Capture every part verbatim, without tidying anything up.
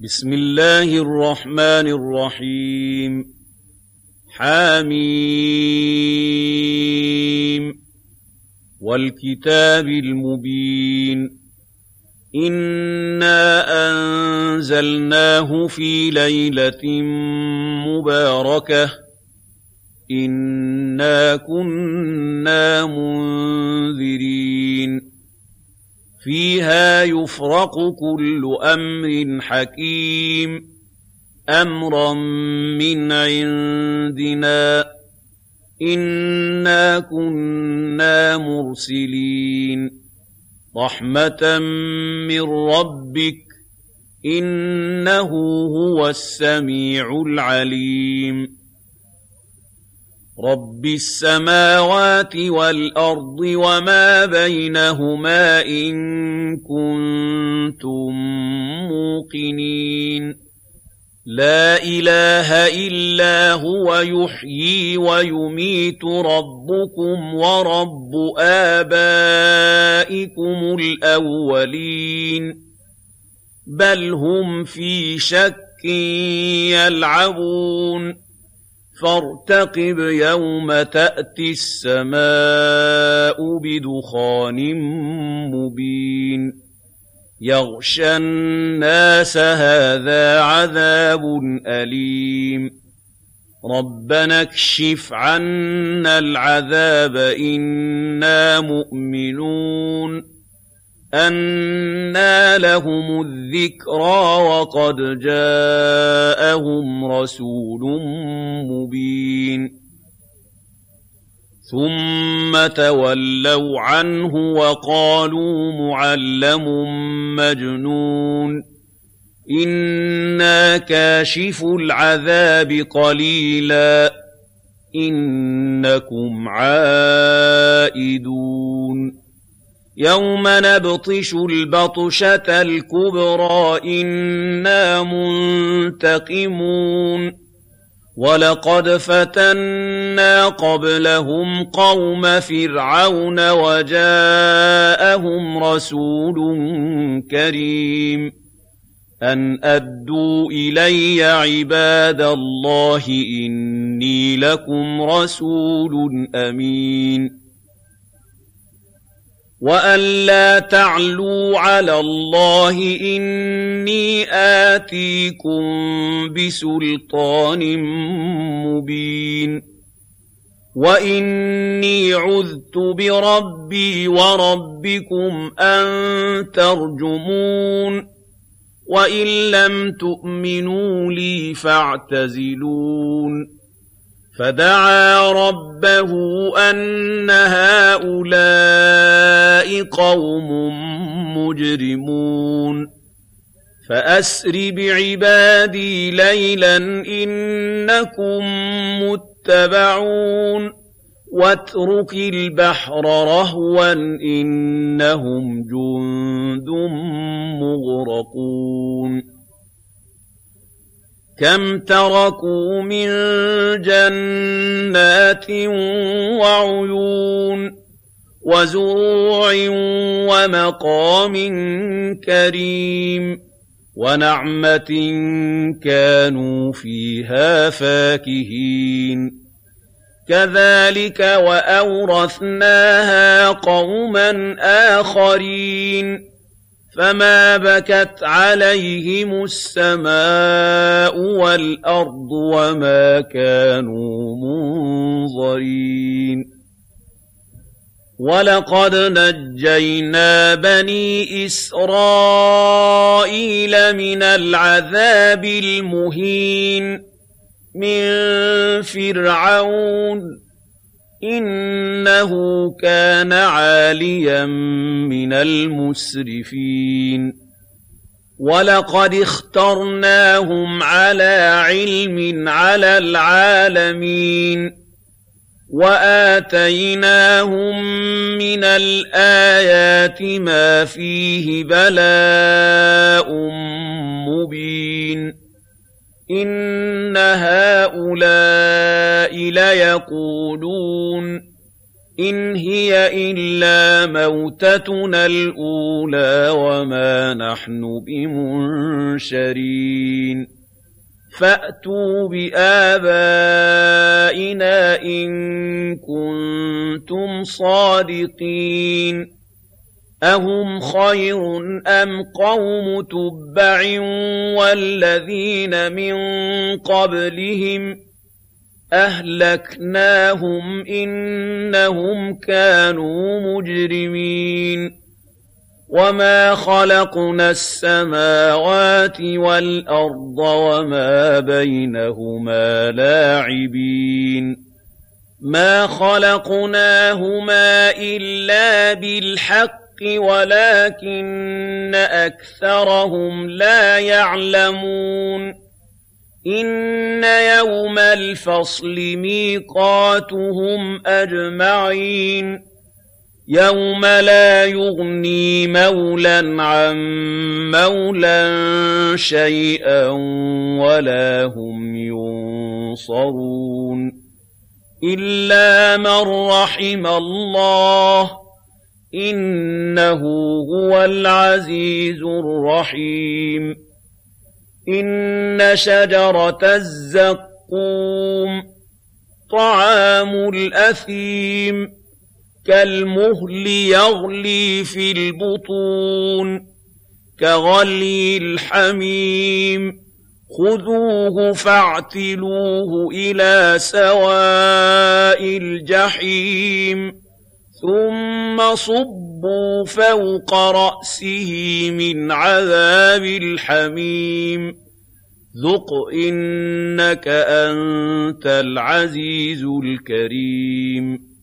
بسم الله الرحمن الرحيم حميم والكتاب المبين إنا أنزلناه في ليلة مباركة إنا كنا منذرين فيها يفرق كل أمر حكيم أمرا من عندنا إنا كنا مرسلين رحمة من ربك إنه هو السميع العليم رب السماوات والأرض وما بينهما إن كنتم موقنين لا إله إلا هو يحيي ويميت ربكم ورب آبائكم الأولين بل هم في شك يلعبون فارتقب يوم تأتي السماء بدخان مبين يغشى الناس هذا عذاب أليم ربنا اكشف عنا العذاب إنا مؤمنون أنى لهم الذكرى وقد جاءهم رسول مبين ثم تولوا عنه وقالوا معلم مجنون إنا كاشف العذاب قليلا إنكم عائدون يوم نبطش البطشة الكبرى إنا منتقمون ولقد فتنا قبلهم قوم فرعون وجاءهم رسول كريم أن أدوا إلي عباد الله إني لكم رسول أمين وأن لا تعلوا على الله إني آتيكم بسلطان مبين وإني عذت بربي وربكم أن ترجمون وإن لم تؤمنوا لي فاعتزلون فدعا ربه أن هؤلاء قوم مجرمون فأسر بعبادي ليلا إنكم متبعون واترك البحر رهوا إنهم جند مغرقون كم تركوا من جنات وعيون وزروع ومقام كريم ونعمة كانوا فيها فاكهين كذلك وأورثناها قوما آخرين فما بكت عليهم السماء والأرض وما كانوا منظرين ولقد نجينا بني إسرائيل من العذاب المهين من فرعون إنه كان عاليا من المسرفين ولقد اخترناهم على علم على العالمين وآتيناهم من الآيات ما فيه بلاء مبين إن هؤلاء ليقولون إِنْ هِيَ إِلَّا مَوْتَتُنَا الْأُولَىٰ وَمَا نَحْنُ بِمُنشَرِينَ فَأْتُوا بِآبَائِنَا إِن كُنتُمْ صَادِقِينَ أَهُمْ خَيْرٌ أَمْ قَوْمُ تُبَّعٍ وَالَّذِينَ مِن قَبْلِهِمْ أَهْلَكْنَاهُمْ إِنَّهُمْ كَانُوا مُجْرِمِينَ وَمَا خَلَقْنَا السَّمَاوَاتِ وَالْأَرْضَ وَمَا بَيْنَهُمَا لَاعِبِينَ مَا خَلَقْنَاهُمَا إِلَّا بِالْحَقِّ وَلَٰكِنَّ أَكْثَرَهُمْ لَا يَعْلَمُونَ إِنَّ يَوْمَ الْفَصْلِ مِيقَاتُهُمْ أَجْمَعِينَ يَوْمَ لَا يُغْنِي مَوْلًى عَن مَّوْلًى شَيْئًا وَلَا هُمْ يُنصَرُونَ إِلَّا مَن رَّحِمَ اللَّهُ إِنَّهُ هُوَ الْعَزِيزُ الرَّحِيمُ إِنَّ شَجَرَتَ الزَّقُّومِ طَعَامُ الْأَثِيمِ كَالْمُهْلِ يَغْلِي في الْبُطُونِ كَغَلْيِ الْحَمِيمِ خُذُوهُ فَاعْتِلُوهُ إِلَىٰ سَوَاءِ الْجَحِيمِ ثُمَّ صُبُّوا فَوْقَ رَأْسِهِ مِنْ عَذَابِ الْحَمِيمِ ذُقْ إِنَّكَ أَنتَ الْعَزِيزُ الْكَرِيمُ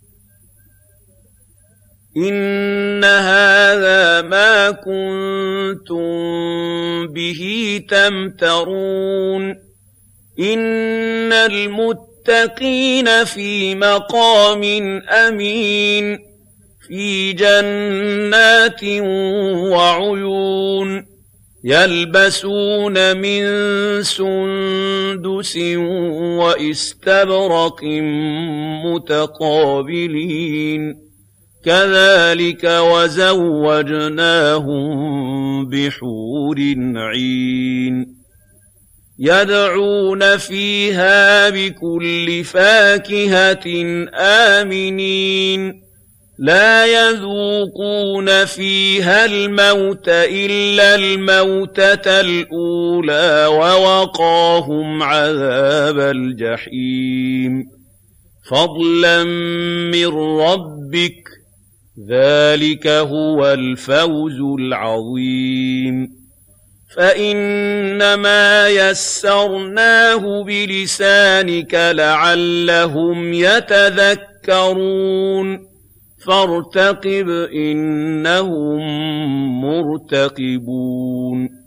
إِنَّ هَٰذَا مَا كُنتُم بِهِ تَمْتَرُونَ إِنَّ الْمُتَّقِينَ فِي مَقَامٍ أَمِينٍ فِي جَنَّاتٍ وَعُيُونٍ يَلْبَسُونَ مِن سُندُسٍ وَإِسْتَبْرَقٍ مُّتَقَابِلِينَ كَذَٰلِكَ وَزَوَّجْنَاهُم بِحُورٍ عِينٍ يَدْعُونَ فِيهَا بِكُلِّ فَاكِهَةٍ آمِنِينَ لَا يَذُوقُونَ فِيهَا الْمَوْتَ إِلَّا الْمَوْتَةَ الْأُولَىٰ وَوَقَاهُمْ عَذَابَ الْجَحِيمِ فَضْلًا مِّن رَّبِّكَ ذَٰلِكَ هُوَ الْفَوْزُ الْعَظِيمُ فَإِنَّمَا يَسَّرْنَاهُ بِلِسَانِكَ لَعَلَّهُمْ يَتَذَكَّرُونَ فَارْتَقِبْ إِنَّهُم مُّرْتَقِبُونَ